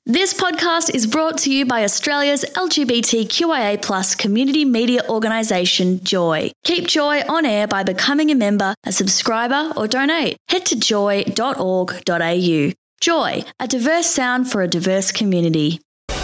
This podcast is brought to you by Australia's LGBTQIA+ community media organisation, Joy. Keep Joy on air by becoming a member, a subscriber or donate. Head to joy.org.au. Joy, a diverse sound for a diverse community.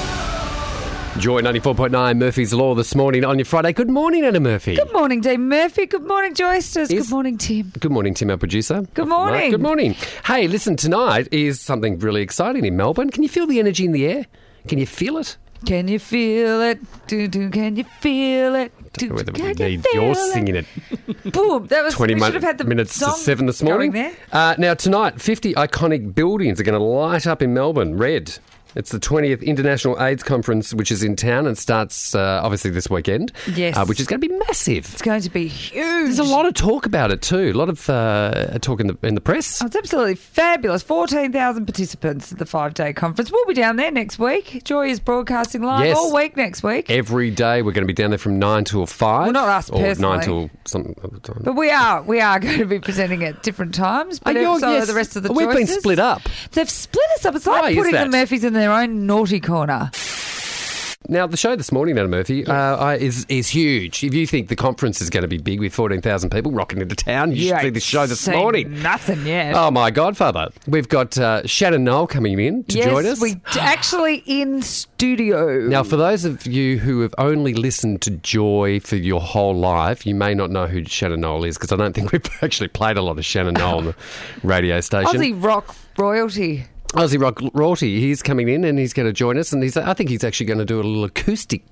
Joy 94.9 Murphy's Law this morning on your Friday. Good morning, Anna Murphy. Good morning, Dave Murphy. Good morning, Joysters. Good morning, Tim. Good morning, Tim, our producer. Good morning. Right, good morning. Hey, listen, tonight is something really exciting in Melbourne. Can you feel the energy in the air? Can you feel it? Can you feel it? Can you feel it? I don't know whether we need yours singing it. Boom. That was 20 we should have had the minutes to song 7 this morning. going Now, tonight, 50 iconic buildings are going to light up in Melbourne, red. It's the 20th International AIDS Conference, which is in town and starts, obviously, this weekend. Yes. Which is going to be massive. It's going to be huge. There's a lot of talk about it too. A lot of talk in the press. Oh, it's absolutely fabulous. 14,000 participants at the 5-day conference. We'll be down there next week. Joy is broadcasting live all week next week. Every day we're going to be down there from 9 till 5. Well, not us or personally. 9 till something other time. But we are going to be presenting at different times. But so are the rest of the We've been choices. split up. They've split us up. It's like Why is putting the that? Murphys in their own naughty corner. Now, the show this morning, Anna Murphy, is huge. If you think the conference is going to be big with 14,000 people rocking into town, you should see the show this morning. Nothing yet. Oh, my Godfather. We've got Shannon Noel coming in to join us. Yes, we actually in studio. Now, for those of you who have only listened to Joy for your whole life, you may not know who Shannon Noel is, because I don't think we've actually played a lot of Shannon Noel on the radio station. Aussie rock royalty. Aussie Rock Royalty, he's coming in and he's going to join us, and I think he's actually going to do a little acoustic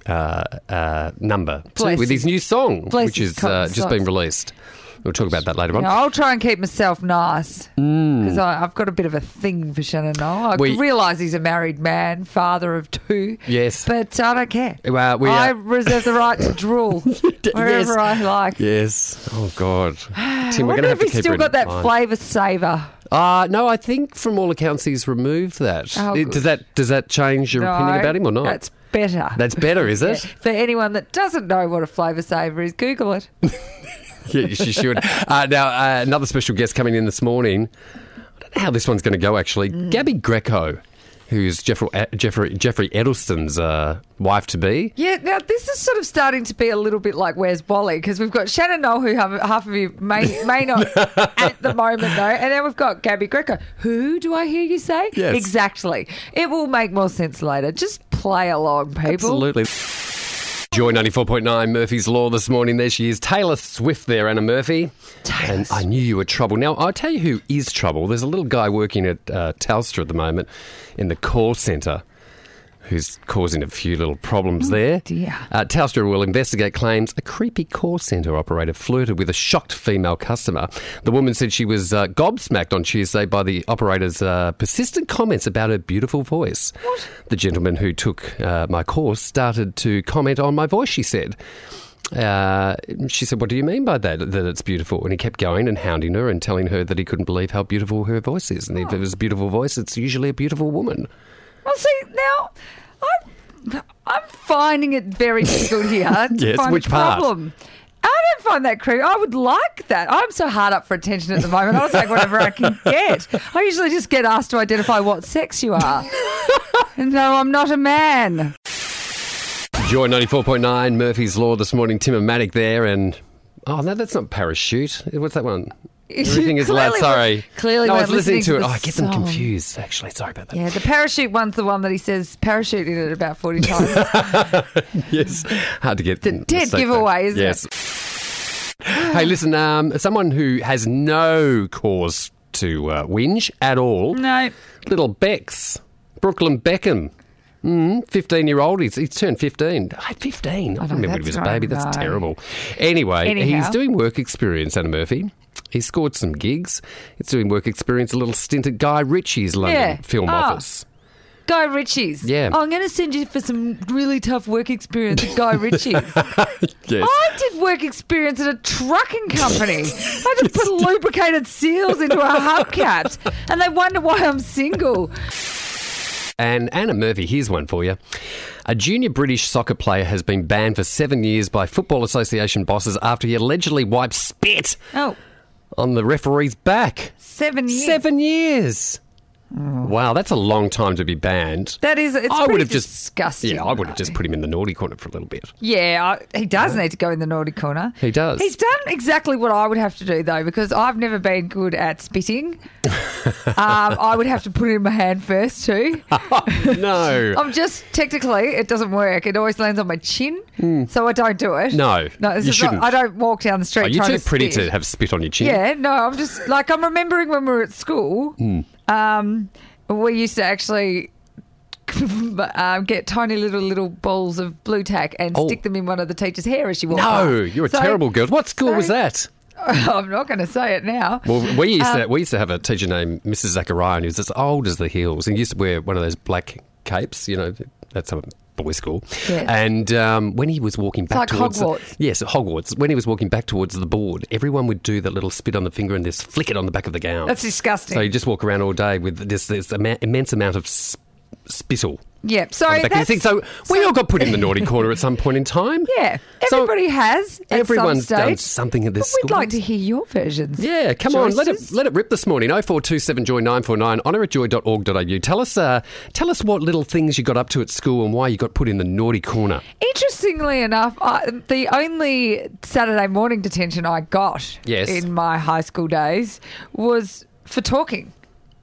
number too, with his new song, which is just been released. We'll talk about that later on. I'll try and keep myself nice because I've got a bit of a thing for Shannon Noel. I realise he's a married man, father of 2. Yes. But I don't care. I reserve the right to drool wherever I like. Yes. Oh, God. Tim, we're going I to wonder have if to he's keep still it got that in mind. flavour savour. No, I think from all accounts he's removed that. Oh, good. Does that change your opinion about him or not? That's better. That's better, is it? Yeah. For anyone that doesn't know what a flavour savour is, Google it. Yeah, you should. Now, another special guest coming in this morning. I don't know how this one's going to go, actually. Gabby Greco, who's Jeffrey Edelston's wife-to-be. Yeah, now this is sort of starting to be a little bit like Where's Wally, because we've got Shannon Noel, who half of you may not at the moment know, and then we've got Gabby Greco. Who do I hear you say? Yes. Exactly. It will make more sense later. Just play along, people. Absolutely. Joy 94.9 Murphy's Law this morning. There she is. Taylor Swift there, Anna Murphy. And I knew you were trouble. Now, I'll tell you who is trouble. There's a little guy working at Telstra at the moment in the call centre who's causing a few little problems there. Dear. Telstra will investigate claims a creepy call centre operator flirted with a shocked female customer. The woman said she was gobsmacked on Tuesday by the operator's persistent comments about her beautiful voice. What? The gentleman who took my course started to comment on my voice, she said. She said, "What do you mean by that it's beautiful?" And he kept going and hounding her and telling her that he couldn't believe how beautiful her voice is. And if it was a beautiful voice, it's usually a beautiful woman. Well, see, now I'm finding it very difficult here to Yes, find which a part? problem. I don't find that creepy. I would like that. I'm so hard up for attention at the moment. I'll take whatever I can get. I usually just get asked to identify what sex you are. And no, I'm not a man. Joy 94.9 Murphy's Law this morning. Tim and Matic there, and no, that's not Parachute. What's that one? Everything is allowed. Sorry. Clearly, no, I weren't was listening to it. the I get them song. confused. Actually, sorry about that. Yeah, the parachute one's the one that he says parachute in it about 40 times. Yes, hard to get. The dead giveaway, isn't it? Yes. Hey, listen. Someone who has no cause to whinge at all. No. Little Bex, Brooklyn Beckham. 15-year-old. He's turned 15. 15. I remember when he was a baby. That's terrible. Anyway, he's doing work experience, Anna Murphy. He's scored some gigs. He's doing work experience, a little stint at Guy Ritchie's London film office. Guy Ritchie's. Yeah. Oh, I'm going to send you for some really tough work experience at Guy Ritchie's. Yes. I did work experience at a trucking company. I had to put lubricated seals into our hubcaps, and they wonder why I'm single. And Anna Murphy, here's one for you. A junior British soccer player has been banned for 7 years by Football Association bosses after he allegedly wiped spit on the referee's back. 7 years. 7 years. Wow, that's a long time to be banned. That is, it's pretty disgusting. I would have just put him in the naughty corner for a little bit. Yeah, he does need to go in the naughty corner. He does. He's done exactly what I would have to do, though, because I've never been good at spitting. I would have to put it in my hand first, too. No. I'm just, technically, it doesn't work. It always lands on my chin, so I don't do it. No, you shouldn't. I don't walk down the street trying to spit. You're too pretty to have spit on your chin. Yeah, no, I'm just, like, I'm remembering when we were at school, we used to actually get tiny little balls of blue tack and stick them in one of the teacher's hair as she walked past. No, you're a terrible girl. What school was that? I'm not going to say it now. Well, we used to have a teacher named Mrs. Zachariah, and he was as old as the hills, and he used to wear one of those black capes, that's a boys' school. Yes. And when he was walking back towards Hogwarts. Yes, Hogwarts. When he was walking back towards the board, everyone would do that little spit on the finger and just flick it on the back of the gown. That's disgusting. So you just walk around all day with this immense amount of spittle. Yeah, so we all got put in the naughty corner at some point in time. Yeah, everybody has. Everyone's done something at this school. We'd like to hear your versions. Yeah, come on, let it rip this morning. 0427 Joy 949 honour@joy.org.au. Tell us what little things you got up to at school and why you got put in the naughty corner. Interestingly enough, the only Saturday morning detention I got in my high school days was for talking.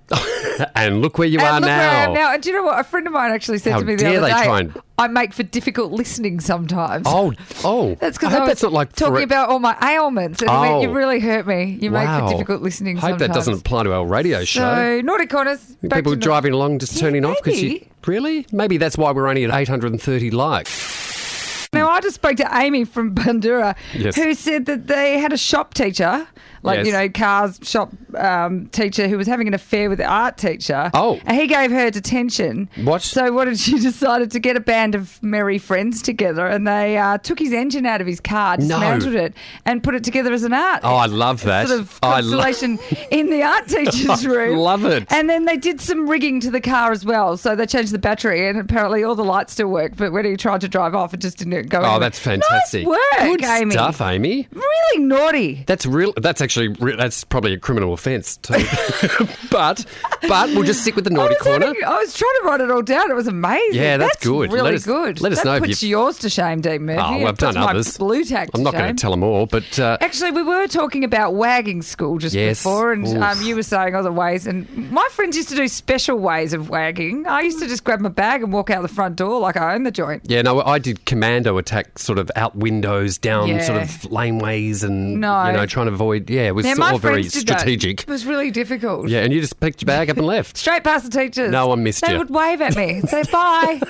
And look where you are now. Where I am now. And do you know what? A friend of mine actually said to me the other day, I make for difficult listening sometimes. Oh. That's because I was not like talking about all my ailments. And he went, you really hurt me. You make for difficult listening sometimes. I hope that doesn't apply to our radio show. So, naughty corners. People driving along just turning off. Really? Maybe that's why we're only at 830 likes. Now, I just spoke to Amy from Bandura, who said that they had a shop teacher, cars shop teacher, who was having an affair with the art teacher. Oh. And he gave her detention. What? So what did she decided to get a band of merry friends together, and they took his engine out of his car, dismantled it, and put it together as an art. Oh, I love that. Sort of constellation in the art teacher's room. I love it. And then they did some rigging to the car as well. So they changed the battery, and apparently all the lights still worked, but when he tried to drive off, it just didn't go anywhere. That's fantastic. Nice work, Good Amy. stuff, Amy. Really naughty. That's probably a criminal offence too. but we'll just stick with the naughty corner. I was trying to write it all down. It was amazing. Yeah, that's good. Really good. Let us know if puts yours to shame, Dean Murphy. Oh, well, I've done others. Blue tack. I'm not going to tell them all, but actually, we were talking about wagging school just before, and you were saying other ways. And my friends used to do special ways of wagging. I used to just grab my bag and walk out the front door like I owned the joint. Yeah, no, I did commando attack, sort of out windows, down sort of laneways, and trying to avoid. Yeah, it was all very strategic. It was really difficult. Yeah, and you just picked your bag up and left. Straight past the teachers. No one missed you. They would wave at me and say bye.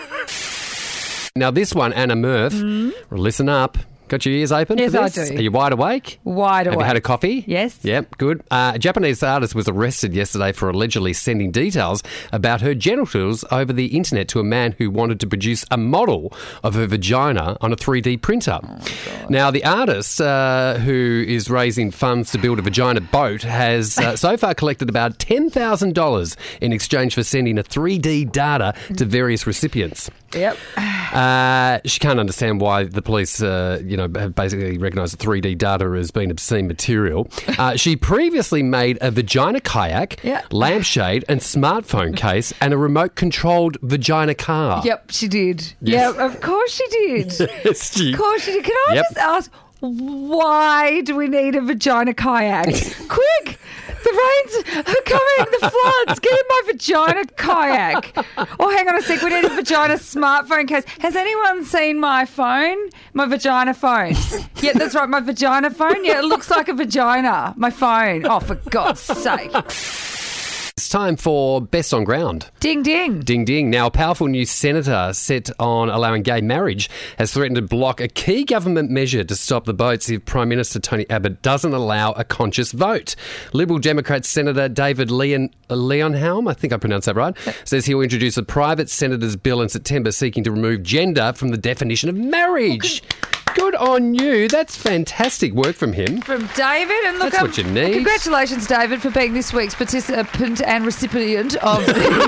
Now this one, Anna Murph, listen up. Got your ears open for this? Yes, I do. Are you wide awake? Wide awake. Have you had a coffee? Yes. Yep, good. A Japanese artist was arrested yesterday for allegedly sending details about her genitals over the internet to a man who wanted to produce a model of her vagina on a 3D printer. Oh, now, the artist, who is raising funds to build a vagina boat, has so far collected about $10,000 in exchange for sending a 3D data to various recipients. Yep. She can't understand why the police, have basically recognised the 3D data as being obscene material. She previously made a vagina kayak, lampshade and smartphone case and a remote-controlled vagina car. Yep, she did. Yes. Yeah, of course she did. Yes, of course she did. Can I just ask, why do we need a vagina kayak? Quick! The rains are coming, the floods. Get in my vagina kayak. Oh, hang on a sec. We need a vagina smartphone case. Has anyone seen my phone? My vagina phone. Yeah, that's right. My vagina phone. Yeah, it looks like a vagina. My phone. Oh, for God's sake. It's time for Best on Ground. Ding, ding. Ding, ding. Now, a powerful new senator set on allowing gay marriage has threatened to block a key government measure to stop the votes if Prime Minister Tony Abbott doesn't allow a conscious vote. Liberal Democrat Senator David Leonhelm, I think I pronounced that right, says he'll introduce a private senator's bill in September seeking to remove gender from the definition of marriage. Good on you. That's fantastic work from him. From David. And look, that's what you need. Congratulations, David, for being this week's participant and recipient of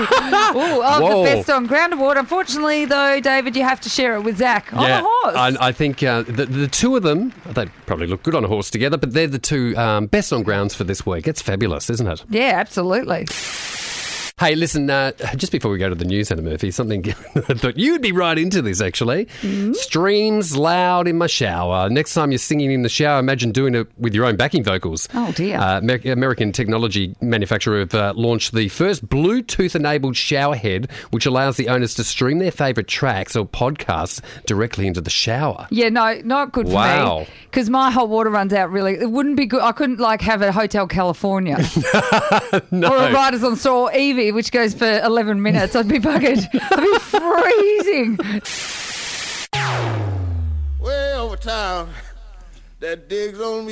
the Best on Ground Award. Unfortunately, though, David, you have to share it with Zach on a horse. I think the two of them, they probably look good on a horse together, but they're the two Best on Grounds for this week. It's fabulous, isn't it? Yeah, absolutely. Hey, listen, just before we go to the news, Anna Murphy, something I thought you'd be right into this, actually. Streams loud in my shower. Next time you're singing in the shower, imagine doing it with your own backing vocals. Oh, dear. American technology manufacturer have launched the first Bluetooth-enabled shower head, which allows the owners to stream their favourite tracks or podcasts directly into the shower. Yeah, no, not good for me. Because my hot water runs out really. It wouldn't be good. I couldn't, have a Hotel California. No. Or a Riders on Store, or Evie, which goes for 11 minutes. I'd be buggered. I'd be freezing. Way over town, that digs on me.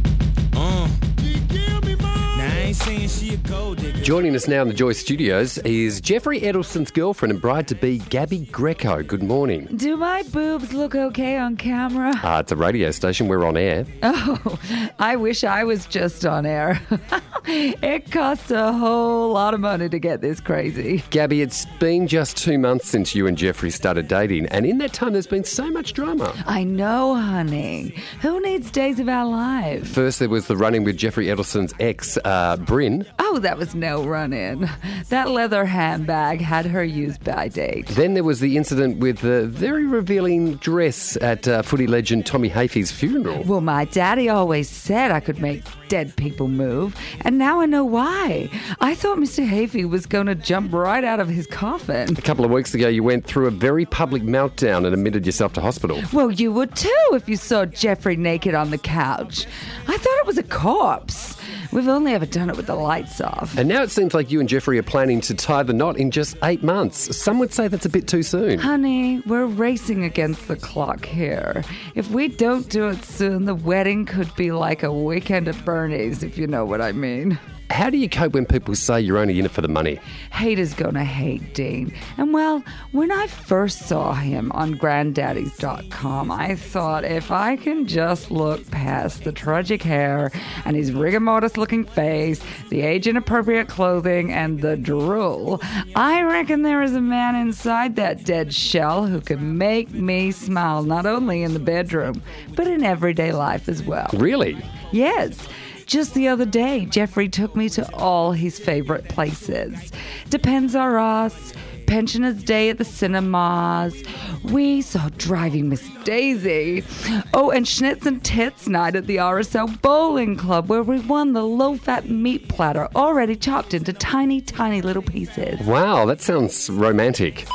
Joining us now in the Joy Studios is Jeffrey Edelson's girlfriend and bride-to-be, Gabby Greco. Good morning. Do my boobs look okay on camera? It's a radio station. We're on air. Oh, I wish I was just on air. It costs a whole lot of money to get this crazy. Gabby, it's been just 2 months since you and Jeffrey started dating, and in that time there's been so much drama. I know, honey. Who needs days of our lives? First there was the run-in with Jeffrey Edelson's ex, Bryn. Oh, that was no run-in. That leather handbag had her use-by date. Then there was the incident with the very revealing dress at footy legend Tommy Hafey's funeral. Well, my daddy always said I could make dead people move, and now I know why. I thought Mr. Hafey was going to jump right out of his coffin. A couple of weeks ago, you went through a very public meltdown and admitted yourself to hospital. Well, you would too if you saw Jeffrey naked on the couch. I thought it was a corpse. We've only ever done it with the lights off. And now it seems like you and Jeffrey are planning to tie the knot in just 8 months. Some would say that's a bit too soon. Honey, we're racing against the clock here. If we don't do it soon, the wedding could be like a weekend at Bernie's, if you know what I mean. How do you cope when people say you're only in it for the money? Haters gonna hate, Dean. And well, when I first saw him on granddaddies.com, I thought if I can just look past the tragic hair and his rigor mortis looking face, the age-inappropriate clothing, and the drool, I reckon there is a man inside that dead shell who can make me smile not only in the bedroom, but in everyday life as well. Really? Yes. Just the other day, Jeffrey took me to all his favourite places. Depends on Us, Pensioners' Day at the cinemas. We saw Driving Miss Daisy. Oh, and Schnitz and Tits Night at the RSL Bowling Club, where we won the low-fat meat platter already chopped into tiny, tiny little pieces. Wow, that sounds romantic.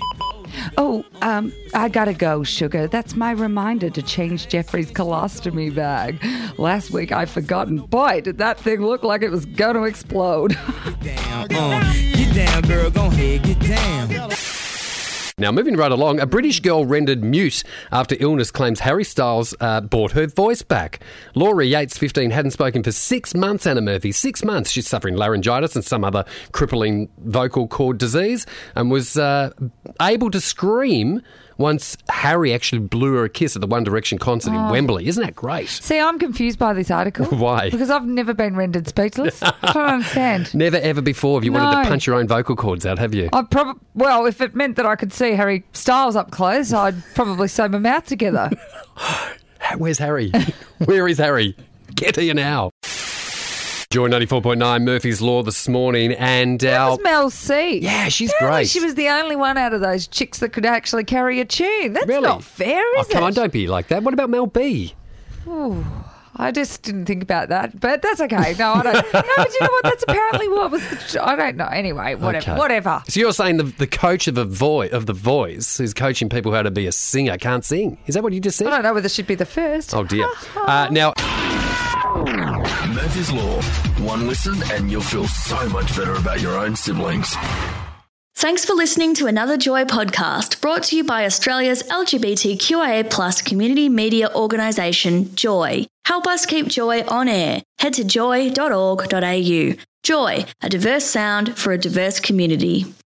Oh, I gotta go, sugar. That's my reminder to change Jeffrey's colostomy bag. Last week I forgot, and boy, did that thing look like it was gonna explode. Get down, girl. Go ahead, get down. Now, moving right along, a British girl rendered mute after illness claims Harry Styles brought her voice back. Laura Yates, 15, hadn't spoken for 6 months, Anna Murphy. 6 months. She's suffering laryngitis and some other crippling vocal cord disease and was able to scream once Harry actually blew her a kiss at the One Direction concert in Wembley. Isn't that great? See, I'm confused by this article. Why? Because I've never been rendered speechless. I don't understand. Never ever before have you wanted to punch your own vocal cords out, have you? Well, if it meant that I could see Harry Styles up close, I'd probably sew my mouth together. Where's Harry? Where is Harry? Get here now. Joy 94.9, Murphy's Law this morning, and That was Mel C. Yeah, she's Apparently great. She was the only one out of those chicks that could actually carry a tune. That's Really? not fair, is it? Come on, don't be like that. What about Mel B? Ooh, I just didn't think about that, but that's okay. No, I don't. No, but you know what? That's apparently what was the. I don't know. Anyway, whatever. Okay. Whatever. So you're saying the coach of The Voice, who's coaching people how to be a singer, can't sing? Is that what you just said? I don't know whether she'd be the first. Oh dear. Now. Murphy's Law. One listen and you'll feel so much better about your own siblings. Thanks for listening to another Joy podcast brought to you by Australia's LGBTQIA+ community media organisation, Joy. Help us keep Joy on air. Head to joy.org.au. Joy, a diverse sound for a diverse community.